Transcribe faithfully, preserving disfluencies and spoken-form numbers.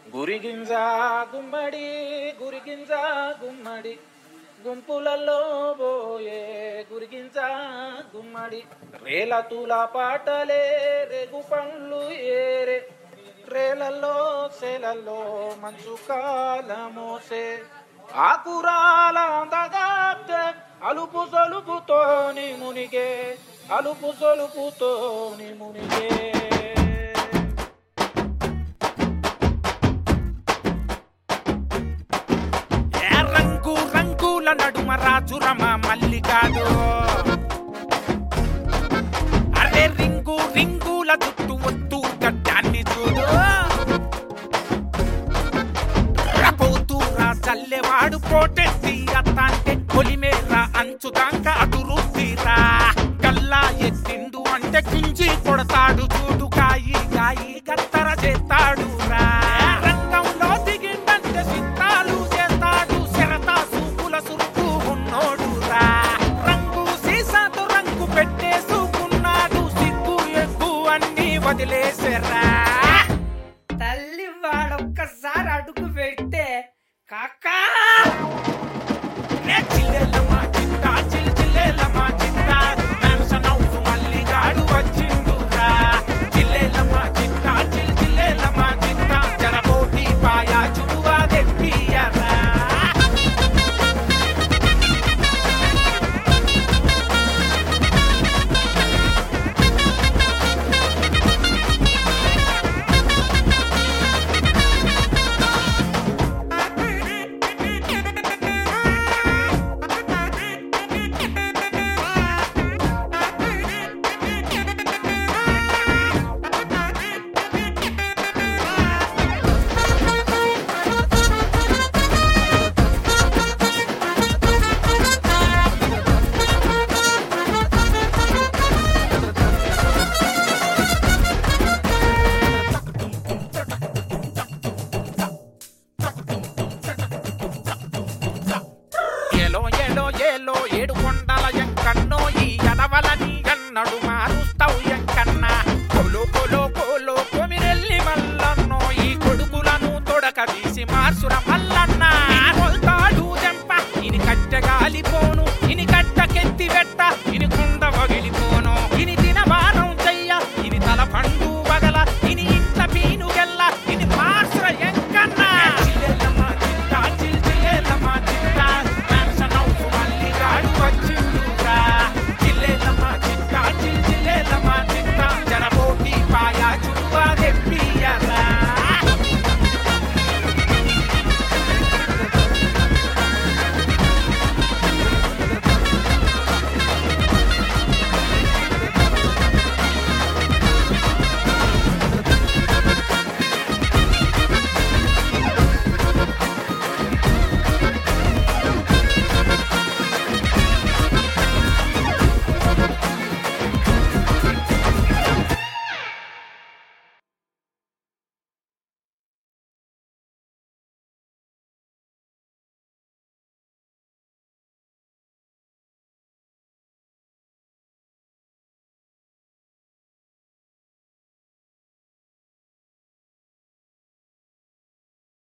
గురిగింజ గుమ్మడి గురిగింజ గుమ్మడి గుంపులలో పోయే గురిగింజ గుమ్మడి రేల తుల పాటలే రేగు పండ్లు ఏరే రేలల్లో సేలల్లో మంచు కాలమోసే ఆకురాల అందగాప్తే అలుపు సొలుపుతోని మునిగే అలుపు సొలుపుతోని మునిగే రంగు రంగుల నడుమ రాజురమ మల్లికాడు అరే రింగు రింగుల జుట్టు ఒత్తు గడ్డాన్ని చూడు రపోతూరా చల్లెవాడు పోటెత్తి అత్తంటే పొలిమేర అంచుదాక అదురుతీరా కల్లా ఎత్తిండు అంటే కుంజి కొడతాడు చూడు కాయి కాయి కత్తర చేస్తాడు రా రంగంలో దిగిందంటే చిత్తాలు చేస్తాడు శరత సూపుల సురుకు ఉన్నోడు రా రంగు సీసాతో రంగు పెట్టేసుకున్నాడు సిగ్గు ఎగ్గు అన్ని వదిలేసరా